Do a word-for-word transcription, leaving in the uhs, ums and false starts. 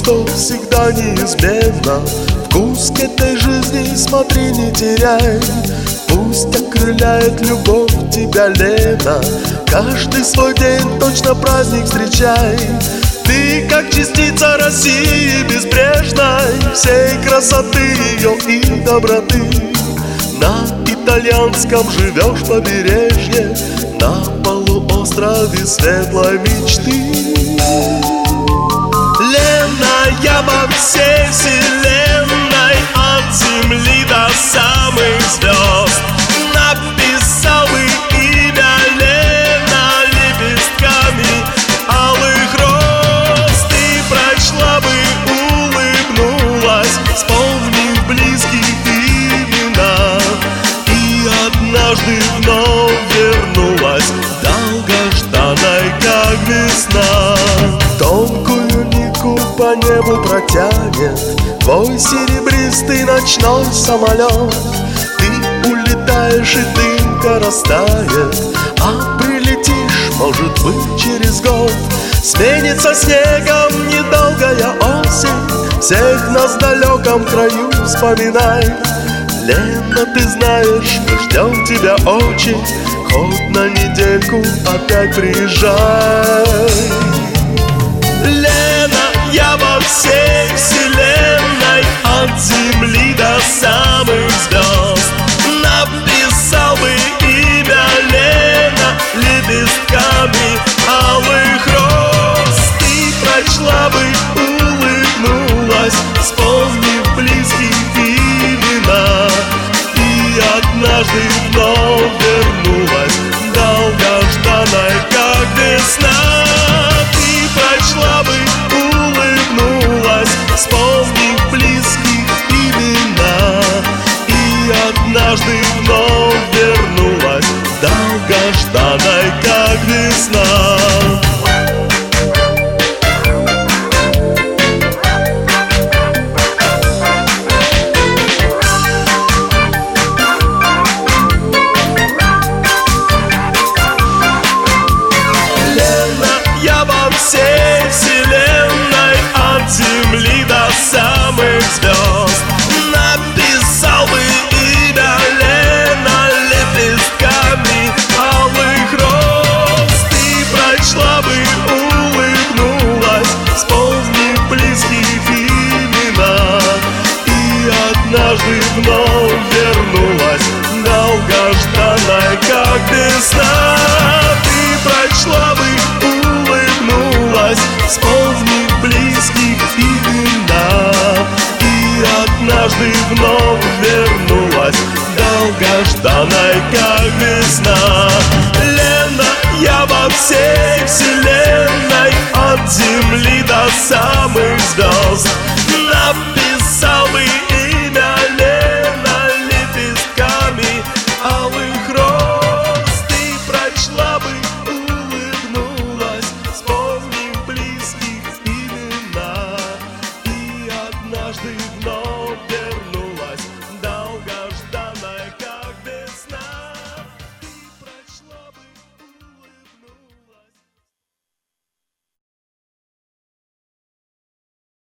что всегда неизменно. Вкус к этой жизни смотри, не теряй. Пусть окрыляет любовь тебя, Лена. Каждый свой день точно праздник встречай. Ты как частица России безбрежной, всей красоты ее и доброты. На итальянском живешь побережье, на полуострове светлой мечты. Лена, я во всей вселенной, от земли до самых звезд, написал бы имя Лена лепестками алых роз. Ты прочла бы, улыбнулась, вспомнив близких имена, и однажды вновь вернулась, долгожданной, как весна. Тонкую нитку по небу протянет твой серебристый ночной самолет. Ты улетаешь, и дымка растает, а прилетишь, может быть, через год. Сменится снегом недолгая осень, всех нас в далеком краю вспоминай. Лена, ты знаешь, мы ждем тебя очень, хоть на недельку опять приезжай. Лена, я во всей вселенной, от земли до самых звезд, написал бы имя Лена лепестками алых роз. Ты прочла бы, улыбнулась, вспомнив близких имена, и однажды вновь вернулась, долгожданной, как весна. Ты прочла бы, улыбнулась, вспомнив близких имена, и однажды вновь вернулась, долгожданной, как весна. Всей вселенной, от земли до самых звезд, написал бы имя Лена лепестками алых роз. Ты прочла бы, улыбнулась, вспомнив близких имена, и однажды вновь вернулась, долгожданной, как весна. Ты прочла бы, вспомнив близких имена, и однажды вновь вернулась.